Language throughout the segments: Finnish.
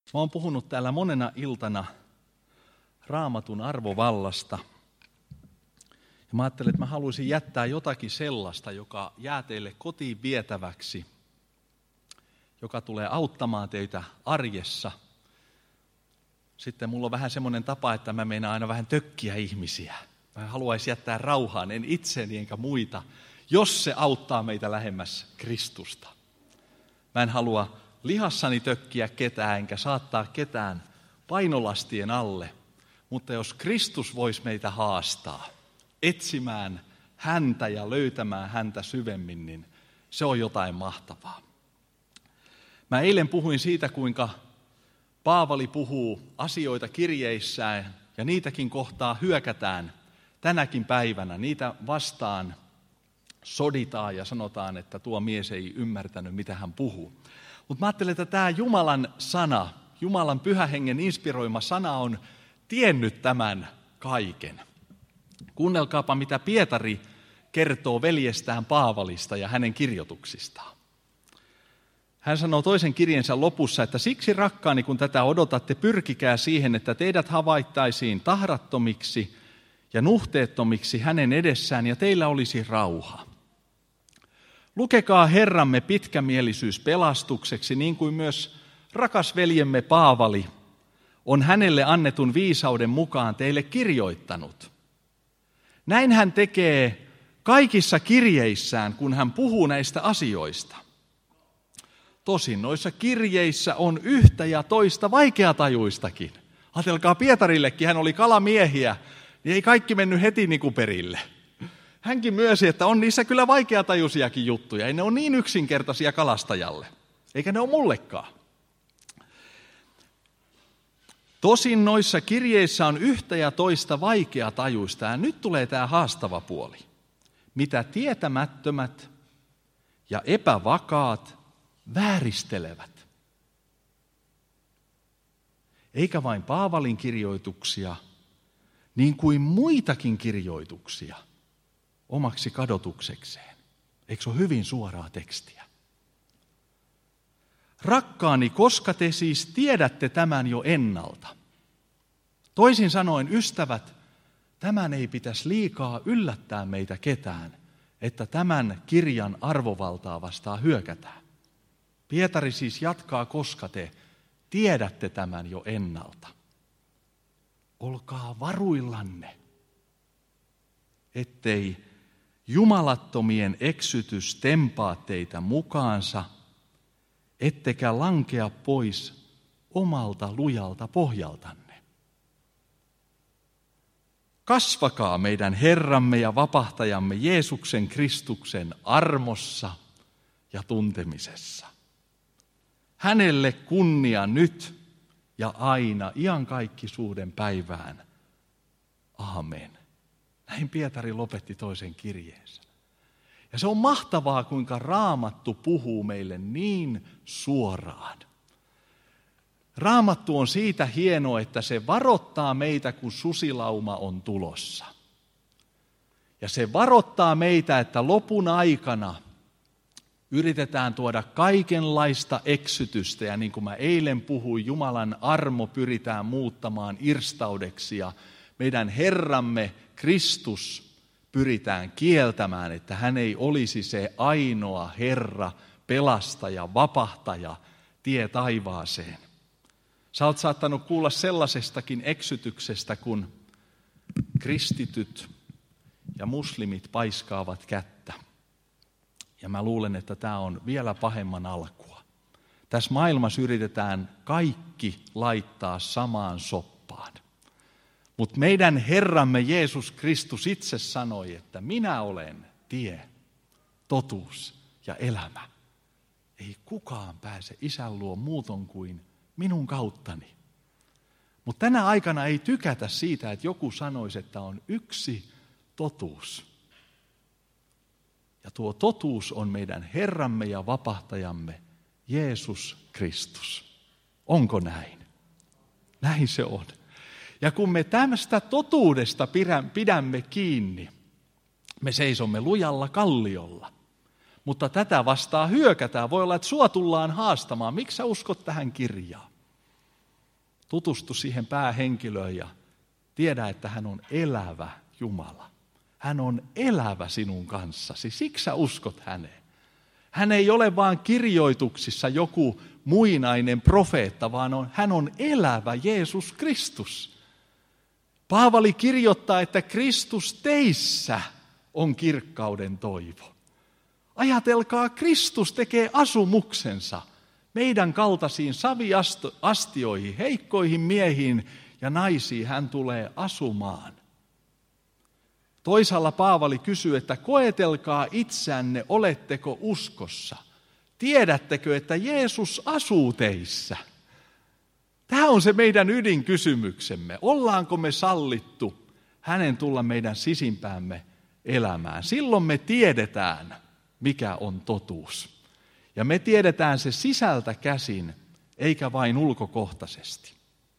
Mä oon puhunut täällä monena iltana Raamatun arvovallasta. Ja mä ajattelin, että mä haluaisin jättää jotakin sellaista, joka jää teille kotiin vietäväksi, joka tulee auttamaan teitä arjessa. Sitten mulla on vähän semmoinen tapa, että mä meinaan aina vähän tökkiä ihmisiä. Mä haluaisin jättää rauhaan, en itseni enkä muita, jos se auttaa meitä lähemmäs Kristusta. Mä en halua lihassani tökkiä ketään, enkä saattaa ketään painolastien alle. Mutta jos Kristus voisi meitä haastaa etsimään häntä ja löytämään häntä syvemmin, niin se on jotain mahtavaa. Mä eilen puhuin siitä, kuinka Paavali puhuu asioita kirjeissään ja niitäkin kohtaa hyökätään tänäkin päivänä. Niitä vastaan soditaan ja sanotaan, että tuo mies ei ymmärtänyt, mitä hän puhuu. Mutta mä ajattelen, että tämä Jumalan sana, Jumalan Pyhän Hengen inspiroima sana on tiennyt tämän kaiken. Kuunnelkaapa, mitä Pietari kertoo veljestään Paavalista ja hänen kirjoituksistaan. Hän sanoo toisen kirjensä lopussa, että siksi rakkaani, kun tätä odotatte, pyrkikää siihen, että teidät havaittaisiin tahrattomiksi ja nuhteettomiksi hänen edessään ja teillä olisi rauha. Lukekaa Herramme pitkämielisyys pelastukseksi, niin kuin myös rakas veljemme Paavali on hänelle annetun viisauden mukaan teille kirjoittanut. Näin hän tekee kaikissa kirjeissään, kun hän puhuu näistä asioista. Tosin noissa kirjeissä on yhtä ja toista vaikeatajuistakin. Ajatelkaa, Pietarillekin, hän oli kalamiehiä, niin ei kaikki mennyt heti niin kuin perille. Hänkin myönsi, että on niissä kyllä vaikeatajuisiakin juttuja. Ei ne ole niin yksinkertaisia kalastajalle, eikä ne ole mullekaan. Tosin noissa kirjeissä on yhtä ja toista vaikeatajuista, ja nyt tulee tämä haastava puoli. Mitä tietämättömät ja epävakaat vääristelevät. Eikä vain Paavalin kirjoituksia, niin kuin muitakin kirjoituksia omaksi kadotuksekseen. Eikö se ole hyvin suoraa tekstiä? Rakkaani, koska te siis tiedätte tämän jo ennalta. Toisin sanoen, ystävät, tämän ei pitäisi liikaa yllättää meitä ketään, että tämän kirjan arvovaltaa vastaan hyökätään. Pietari siis jatkaa, koska te tiedätte tämän jo ennalta. Olkaa varuillanne, ettei jumalattomien eksytys tempaa teitä mukaansa, ettekä lankea pois omalta lujalta pohjaltanne. Kasvakaa meidän Herramme ja Vapahtajamme Jeesuksen Kristuksen armossa ja tuntemisessa. Hänelle kunnia nyt ja aina, iankaikkisuuden päivään. Aamen. Näin Pietari lopetti toisen kirjeensä. Ja se on mahtavaa, kuinka Raamattu puhuu meille niin suoraan. Raamattu on siitä hieno, että se varoittaa meitä, kun susilauma on tulossa. Ja se varoittaa meitä, että lopun aikana yritetään tuoda kaikenlaista eksytystä. Ja niin kuin mä eilen puhuin, Jumalan armo pyritään muuttamaan irstaudeksi ja meidän Herramme Kristus pyritään kieltämään, että hän ei olisi se ainoa Herra, pelastaja, vapahtaja, tie taivaaseen. Sä oot saattanut kuulla sellaisestakin eksytyksestä, kun kristityt ja muslimit paiskaavat kättä. Ja mä luulen, että tämä on vielä pahemman alkua. Tässä maailmassa yritetään kaikki laittaa samaan soppaan. Mutta meidän Herramme Jeesus Kristus itse sanoi, että minä olen tie, totuus ja elämä. Ei kukaan pääse Isän luo muuton kuin minun kauttani. Mutta tänä aikana ei tykätä siitä, että joku sanoisi, että on yksi totuus. Ja tuo totuus on meidän Herramme ja Vapahtajamme Jeesus Kristus. Onko näin? Näin se on. Ja kun me tästä totuudesta pidämme kiinni, me seisomme lujalla kalliolla. Mutta tätä vastaan hyökätään. Voi olla, että sua tullaan haastamaan. Miksi sä uskot tähän kirjaan? Tutustu siihen päähenkilöön ja tiedä, että hän on elävä Jumala. Hän on elävä sinun kanssasi, siksi sä uskot häneen. Hän ei ole vaan kirjoituksissa joku muinainen profeetta, vaan hän on elävä Jeesus Kristus. Paavali kirjoittaa, että Kristus teissä on kirkkauden toivo. Ajatelkaa, Kristus tekee asumuksensa meidän kaltaisiin saviastioihin, heikkoihin miehiin ja naisiin hän tulee asumaan. Toisaalla Paavali kysyy, että koetelkaa itseänne, oletteko uskossa? Tiedättekö, että Jeesus asuu teissä? Tämä on se meidän ydinkysymyksemme. Ollaanko me sallittu hänen tulla meidän sisimpäämme elämään? Silloin me tiedetään, mikä on totuus. Ja me tiedetään se sisältä käsin, eikä vain ulkokohtaisesti.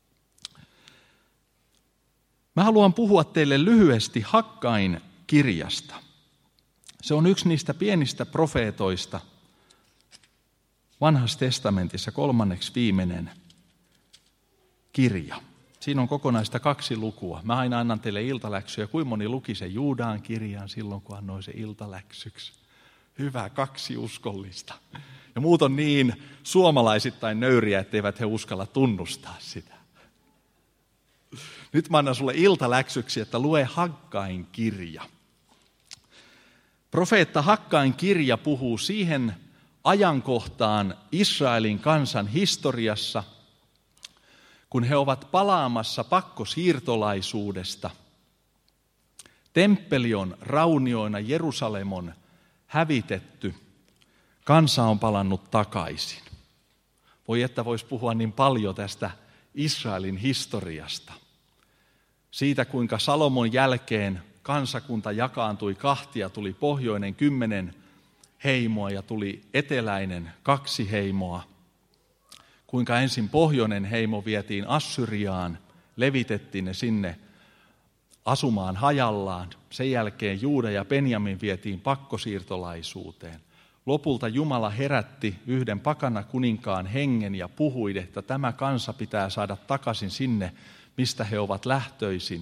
Mä haluan puhua teille lyhyesti Hakkain kirjasta. Se on yksi niistä pienistä profeetoista Vanhassa testamentissa, 3. viimeinen kirja. Siinä on kokonaista 2 lukua. Mä aina annan teille iltaläksyjä. Kuinka moni luki sen Juudaan kirjan silloin, kun annoin se iltaläksyksi? Hyvä, 2 uskollista. Ja muut on niin suomalaisittain nöyriä, etteivät he uskalla tunnustaa sitä. Nyt mä annan sulle iltaläksyksi, että lue Hakkain kirja. Profeetta Hakkain kirja puhuu siihen ajankohtaan Israelin kansan historiassa, kun he ovat palaamassa pakkosiirtolaisuudesta. Temppeli on raunioina, Jerusalem on hävitetty, kansa on palannut takaisin. Voi että voisi puhua niin paljon tästä Israelin historiasta. Siitä, kuinka Salomon jälkeen kansakunta jakaantui 2, tuli pohjoinen 10 heimoa ja tuli eteläinen 2 heimoa. Kuinka ensin pohjoinen heimo vietiin Assyriaan, levitettiin ne sinne asumaan hajallaan. Sen jälkeen Juuda ja Benjamin vietiin pakkosiirtolaisuuteen. Lopulta Jumala herätti yhden pakana kuninkaan hengen ja puhui, että tämä kansa pitää saada takaisin sinne, mistä he ovat lähtöisin.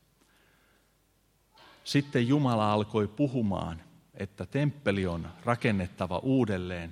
Sitten Jumala alkoi puhumaan, että temppeli on rakennettava uudelleen.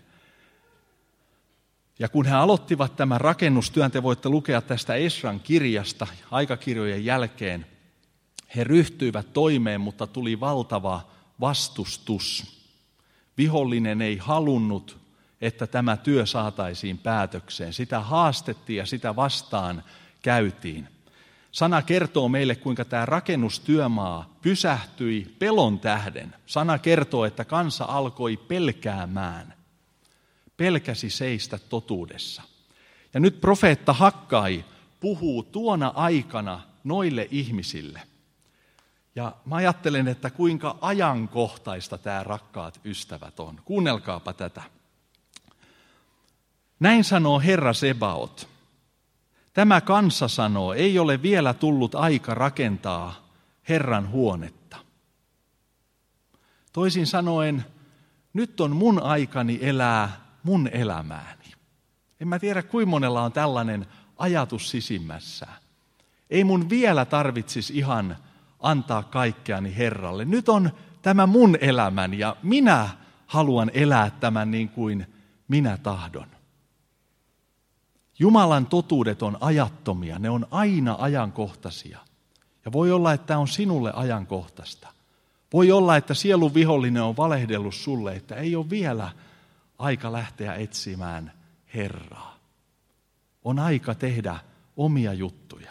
Ja kun he aloittivat tämän rakennustyön, te voitte lukea tästä Esran kirjasta aikakirjojen jälkeen, he ryhtyivät toimeen, mutta tuli valtava vastustus. Vihollinen ei halunnut, että tämä työ saataisiin päätökseen. Sitä haastettiin ja sitä vastaan käytiin. Sana kertoo meille, kuinka tämä rakennustyömaa pysähtyi pelon tähden. Sana kertoo, että kansa alkoi pelkäämään. Pelkäsi seistä totuudessa. Ja nyt profeetta Hakkai puhuu tuona aikana noille ihmisille. Ja mä ajattelen, että kuinka ajankohtaista tämä, rakkaat ystävät, on. Kuunnelkaapa tätä. Näin sanoo Herra Sebaot. Tämä kansa sanoo, ei ole vielä tullut aika rakentaa Herran huonetta. Toisin sanoen, nyt on mun aikani elää mun elämääni. En mä tiedä, kuinka monella on tällainen ajatus sisimmässään. Ei mun vielä tarvitsisi ihan antaa kaikkeani Herralle. Nyt on tämä mun elämäni ja minä haluan elää tämän niin kuin minä tahdon. Jumalan totuudet on ajattomia, ne on aina ajankohtaisia. Ja voi olla, että tämä on sinulle ajankohtaista. Voi olla, että sielun vihollinen on valehdellut sulle, että ei ole vielä aika lähteä etsimään Herraa. On aika tehdä omia juttuja.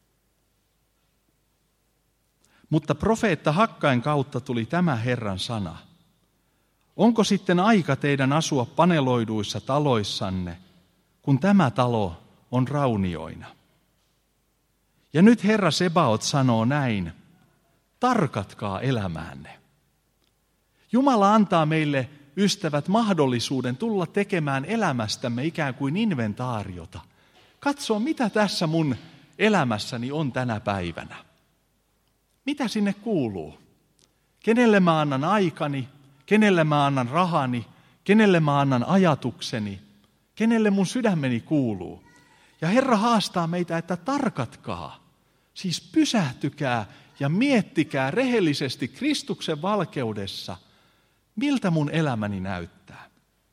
Mutta profeetta Hakkain kautta tuli tämä Herran sana. Onko sitten aika teidän asua paneloiduissa taloissanne, kun tämä talo on raunioina? Ja nyt Herra Sebaot sanoo näin, tarkatkaa elämäänne. Jumala antaa meille, ystävät, mahdollisuuden tulla tekemään elämästämme ikään kuin inventaariota. Katso, mitä tässä mun elämässäni on tänä päivänä. Mitä sinne kuuluu? Kenelle mä annan aikani? Kenelle mä annan rahani? Kenelle mä annan ajatukseni? Kenelle mun sydämeni kuuluu? Ja Herra haastaa meitä, että tarkatkaa, siis pysähtykää ja miettikää rehellisesti Kristuksen valkeudessa, miltä mun elämäni näyttää.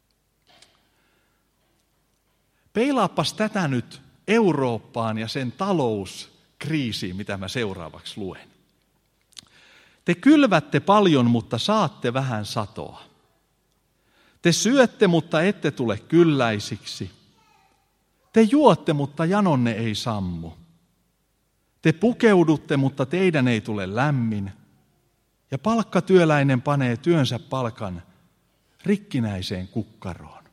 Peilaappas tätä nyt Eurooppaan ja sen talouskriisiin, mitä mä seuraavaksi luen. Te kylvätte paljon, mutta saatte vähän satoa. Te syötte, mutta ette tule kylläisiksi. Te juotte, mutta janonne ei sammu. Te pukeudutte, mutta teidän ei tule lämmin. Ja palkkatyöläinen panee työnsä palkan rikkinäiseen kukkaroon.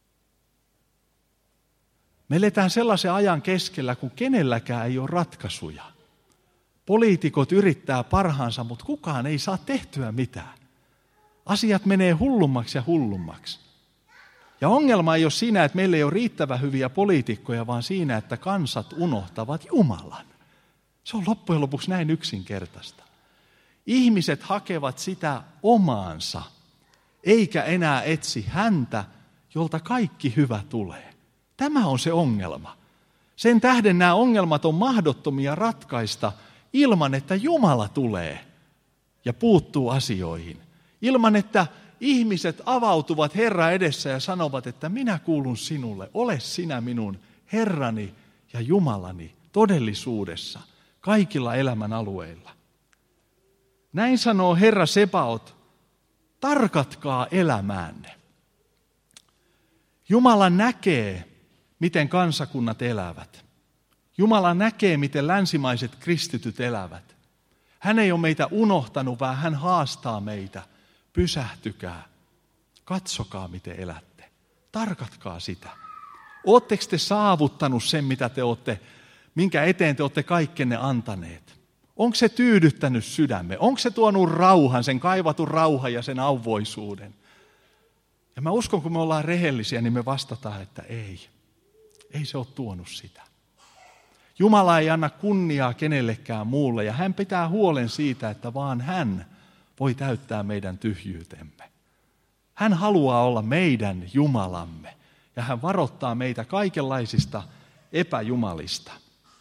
Me eletään sellaisen ajan keskellä, kun kenelläkään ei ole ratkaisuja. Poliitikot yrittää parhaansa, mutta kukaan ei saa tehtyä mitään. Asiat menee hullummaksi ja hullummaksi. Ja ongelma ei ole siinä, että meillä ei ole riittävän hyviä poliitikkoja, vaan siinä, että kansat unohtavat Jumalan. Se on loppujen lopuksi näin yksinkertaista. Ihmiset hakevat sitä omaansa, eikä enää etsi häntä, jolta kaikki hyvä tulee. Tämä on se ongelma. Sen tähden nämä ongelmat on mahdottomia ratkaista ilman, että Jumala tulee ja puuttuu asioihin. Ilman, että ihmiset avautuvat Herran edessä ja sanovat, että minä kuulun sinulle, ole sinä minun Herrani ja Jumalani todellisuudessa, kaikilla elämän alueilla. Näin sanoo Herra Sebaot, tarkatkaa elämäänne. Jumala näkee, miten kansakunnat elävät. Jumala näkee, miten länsimaiset kristityt elävät. Hän ei ole meitä unohtanut, vaan hän haastaa meitä. Pysähtykää, katsokaa miten elätte, tarkatkaa sitä. Oletteko te saavuttanut sen, mitä te olette, minkä eteen te olette kaikkenne antaneet? Onko se tyydyttänyt sydämme? Onko se tuonut rauhan, sen kaivatun rauhan ja sen auvoisuuden? Ja mä uskon, kun me ollaan rehellisiä, niin me vastataan, että ei. Ei se ole tuonut sitä. Jumala ei anna kunniaa kenellekään muulle ja hän pitää huolen siitä, että vaan hän voi täyttää meidän tyhjyytemme. Hän haluaa olla meidän Jumalamme ja hän varoittaa meitä kaikenlaisista epäjumalista.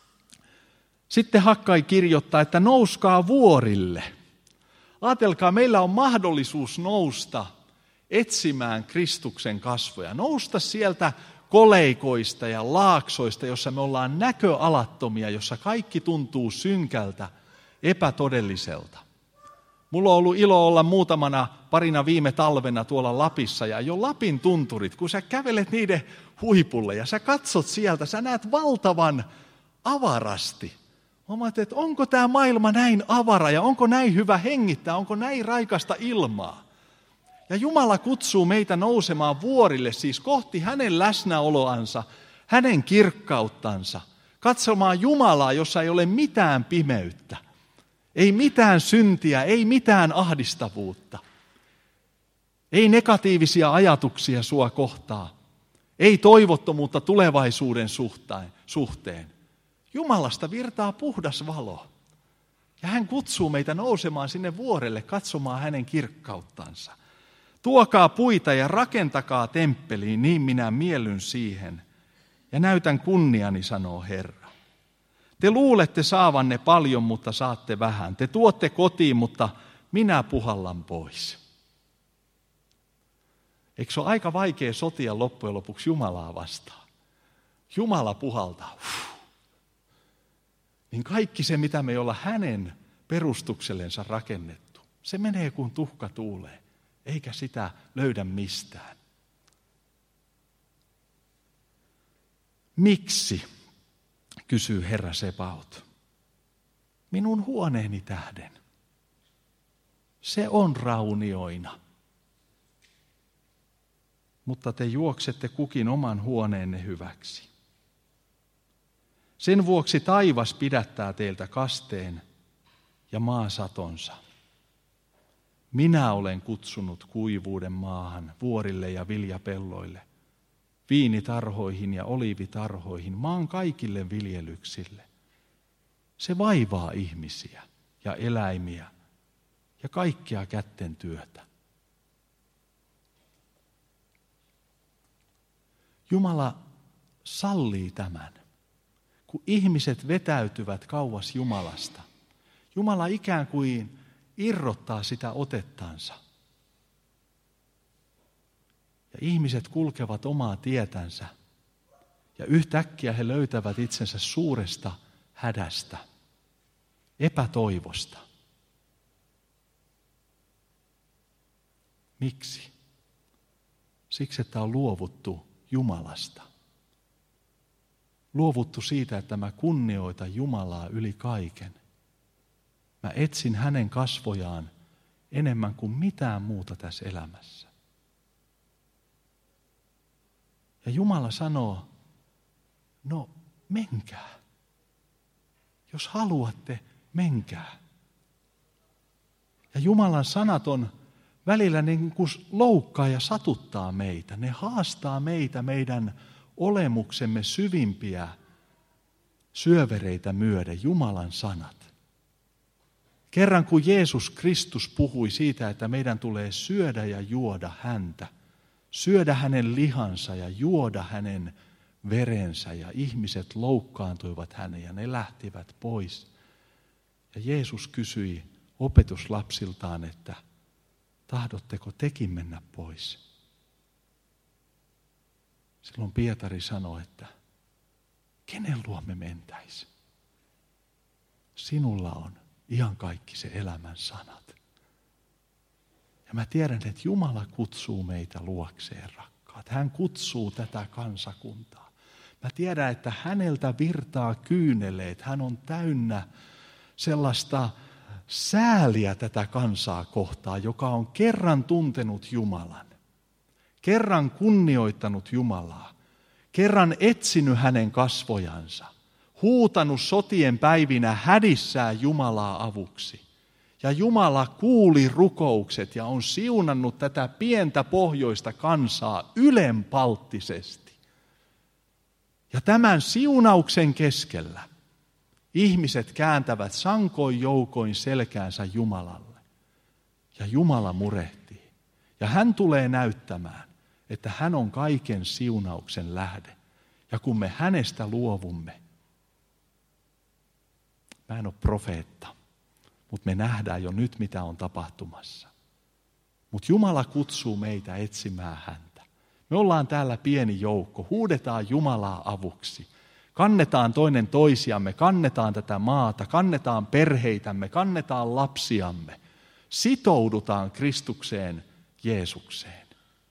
Sitten Hakkai kirjoittaa, että nouskaa vuorille. Ajatelkaa, meillä on mahdollisuus nousta etsimään Kristuksen kasvoja. Nousta sieltä koleikoista ja laaksoista, jossa me ollaan näköalattomia, jossa kaikki tuntuu synkältä, epätodelliselta. Mulla on ollut ilo olla parina viime talvena tuolla Lapissa ja jo Lapin tunturit, kun sä kävelet niiden huipulle ja sä katsot sieltä, sä näet valtavan avarasti. Mä ajattelin, että onko tämä maailma näin avara ja onko näin hyvä hengittää, onko näin raikasta ilmaa. Ja Jumala kutsuu meitä nousemaan vuorille, siis kohti hänen läsnäoloansa, hänen kirkkauttansa, katsomaan Jumalaa, jossa ei ole mitään pimeyttä, ei mitään syntiä, ei mitään ahdistavuutta, ei negatiivisia ajatuksia sua kohtaan, ei toivottomuutta tulevaisuuden suhteen. Jumalasta virtaa puhdas valo. Ja hän kutsuu meitä nousemaan sinne vuorelle, katsomaan hänen kirkkauttansa. Tuokaa puita ja rakentakaa temppeliin, niin minä miellyn siihen. Ja näytän kunniani, sanoo Herra. Te luulette saavanne paljon, mutta saatte vähän. Te tuotte kotiin, mutta minä puhallan pois. Eikö se ole aika vaikea sotia loppujen lopuksi Jumalaa vastaan? Jumala puhaltaa. Niin kaikki se, mitä me ei olla hänen perustuksellensa rakennettu, se menee kuin tuhka tuuleen, eikä sitä löydä mistään. Miksi, kysyy Herra Sebaot, minun huoneeni tähden. Se on raunioina. Mutta te juoksette kukin oman huoneenne hyväksi. Sen vuoksi taivas pidättää teiltä kasteen ja maa satonsa. Minä olen kutsunut kuivuuden maahan, vuorille ja viljapelloille, viinitarhoihin ja oliivitarhoihin, maan kaikille viljelyksille. Se vaivaa ihmisiä ja eläimiä ja kaikkea kätten työtä. Jumala sallii tämän. kun ihmiset vetäytyvät kauas Jumalasta. Jumala ikään kuin irrottaa sitä otettansa. Ja ihmiset kulkevat omaa tietänsä. Ja yhtäkkiä he löytävät itsensä suuresta hädästä, epätoivosta. Miksi? Siksi, että on luovuttu Jumalasta. Luovuttu siitä, että mä kunnioitan Jumalaa yli kaiken. Mä etsin hänen kasvojaan enemmän kuin mitään muuta tässä elämässä. Ja Jumala sanoo, no menkää. Jos haluatte, menkää. Ja Jumalan sanat on välillä niin kuin loukkaa ja satuttaa meitä. Ne haastaa meitä meidän olemuksemme syvimpiä syövereitä myöden, Jumalan sanat. Kerran kun Jeesus Kristus puhui siitä, että meidän tulee syödä ja juoda häntä, syödä hänen lihansa ja juoda hänen verensä, ja ihmiset loukkaantuivat hänen ja ne lähtivät pois. Ja Jeesus kysyi opetuslapsiltaan, että tahdotteko tekin mennä pois? Silloin Pietari sanoi, että kenen luo me mentäisi? Sinulla on iankaikkisen elämän sanat. Ja mä tiedän, että Jumala kutsuu meitä luokseen, rakkaat. Hän kutsuu tätä kansakuntaa. Mä tiedän, että häneltä virtaa kyyneleet. Hän on täynnä sellaista sääliä tätä kansaa kohtaan, joka on kerran tuntenut Jumalan. Kerran kunnioittanut Jumalaa. Kerran etsinyt hänen kasvojansa. Huutanut sotien päivinä hädissään Jumalaa avuksi. Ja Jumala kuuli rukoukset ja on siunannut tätä pientä pohjoista kansaa ylenpalttisesti. Ja tämän siunauksen keskellä ihmiset kääntävät sankoin joukoin selkäänsä Jumalalle. Ja Jumala murehtii. Ja hän tulee näyttämään, että hän on kaiken siunauksen lähde. Ja kun me hänestä luovumme, mä en ole profeetta, mutta me nähdään jo nyt, mitä on tapahtumassa. Mutta Jumala kutsuu meitä etsimään häntä. Me ollaan täällä pieni joukko, huudetaan Jumalaa avuksi. Kannetaan toinen toisiamme, kannetaan tätä maata, kannetaan perheitämme, kannetaan lapsiamme. Sitoudutaan Kristukseen, Jeesukseen.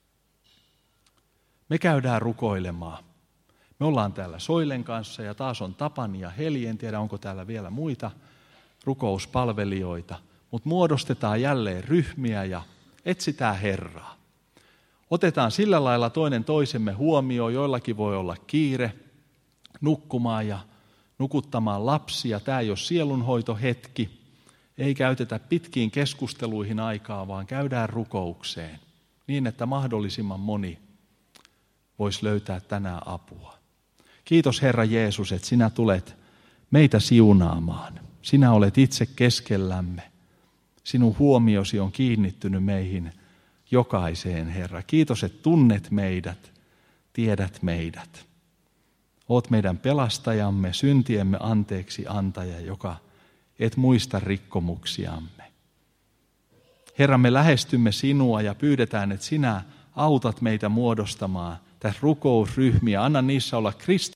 Me käydään rukoilemaan. Me ollaan täällä Soilen kanssa ja taas on Tapani ja Heli, en tiedä onko täällä vielä muita rukouspalvelijoita, mutta muodostetaan jälleen ryhmiä ja etsitään Herraa. Otetaan sillä lailla toinen toisemme huomioon, joillakin voi olla kiire nukkumaan ja nukuttamaan lapsia. Tämä ei ole sielunhoitohetki, ei käytetä pitkiin keskusteluihin aikaa, vaan käydään rukoukseen niin, että mahdollisimman moni voisi löytää tänään apua. Kiitos Herra Jeesus, että sinä tulet meitä siunaamaan. Sinä olet itse keskellämme. Sinun huomiosi on kiinnittynyt meihin jokaiseen, Herra. Kiitos, että tunnet meidät, tiedät meidät. Oot meidän pelastajamme, syntiemme anteeksi antaja, joka et muista rikkomuksiamme. Herra, me lähestymme sinua ja pyydetään, että sinä autat meitä muodostamaan tässä rukousryhmiä. Anna niissä olla Kristus.